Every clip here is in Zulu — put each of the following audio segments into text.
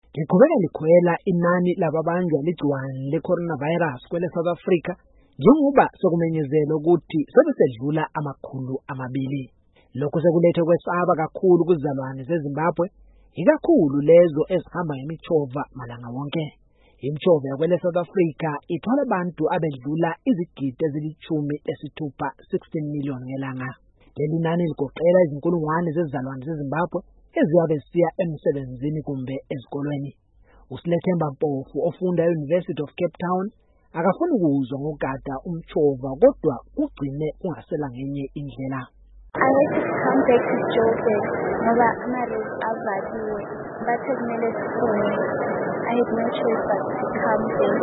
Liqhubeka likhwela inani lababanjwa ligciwane le-coronavirus kwele South Africa njengoba sokumenyezelwa ukuthi sebesedlula 200. Lokhu sekulethe kwesaba kakhulu kuzizalwane zeZimbabwe, ikakhulu lezo ezihamba ngemijova malanga wonke. Imijova yakwele South Africa ithola abantu abedlula izigidi ezili-16 million ngelanga. Leli nani ligoqela izinkulungwane zezizalwane zeZimbabwe eziyabe zisiya emsebenzini kumbe ezikolweni. uSilethemba Mpofu ofunda e-University of Cape Town akafuni ukuzwa ngogada umjova kodwa kugcine kungasela ngenye indlela. I had to come back to Joburg ngoba ama-roads avaliwe bathe kumele siphume. I had no choice but to come back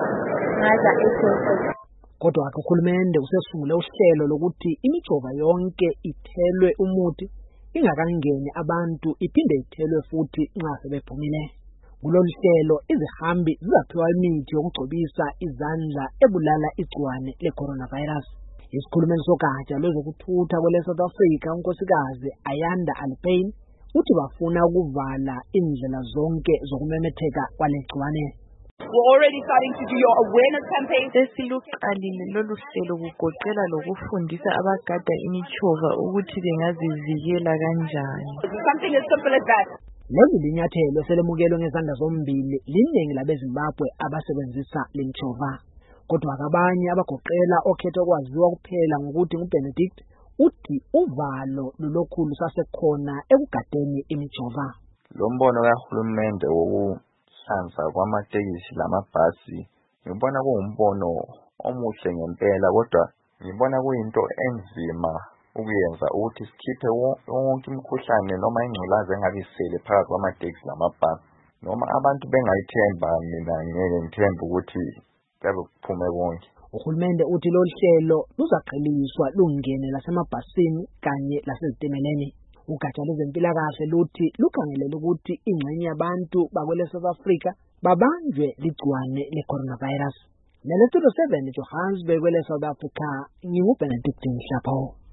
ngaza eJoburg. Kodwa uhulumende usesungule uhlelo lokuthi imijova yonke ithelwe umuthi ingakangeni abantu iphinde ithelwe futhi nxa sebephumile. Kulolu hlelo izihambi zizaphiwa imithi yokugcobisa izandla ebulala igciwane le-coronavirus. Isikhulumeli sogatsha lwezokuthutha kwele South Africa unkosikazi Ayanda Alpine uthi bafuna ukuvala indlela zonke zokumemetheka kwale gciwane. We're already starting to do your awareness campaign. Sesiluqalile lolu hlelo kugoqela lokufundisa abagada imijova ukuthi bengazivikela kanjani. Something as simple as that. Leli linyathelo selemukelwe ngezandla zombili liningi labeZimbabwe abasebenzisa lemjova. Kodwa abanye abagoqela okhetha kwaziwa kuphela ngokuthi nguBenedict uthi uvalo lulokhulu sasekhona ekugadeni imijova. Lo mbono kahulumende wokuhlanza kwamatekisi lamabhasi ngibona kuwumbono omuhle ngempela, kodwa ngibona kuyinto enzima ukuyenza ukuthi sikhiphe wonke imikhuhlane noma ingculazi engabisele phakathi kwamatekisi lamabhasi. Noma abantu bengayithemba, mina ngeke ngithembe ukuthi kabe kuphume konke. Uhulumende uthi lo hlelo luzaqheliswa lungene lasemabhasini kanye lasezitimeleni. Ugatsha lwezempilakahle luthi lukhangelele ukuthi ingxenye yabantu bakwele South Africa babanjwe ligciwane le-coronavirus. Nelestudio 7 Johannesburg kwele South Africa, nginguBenedict Mhlapho.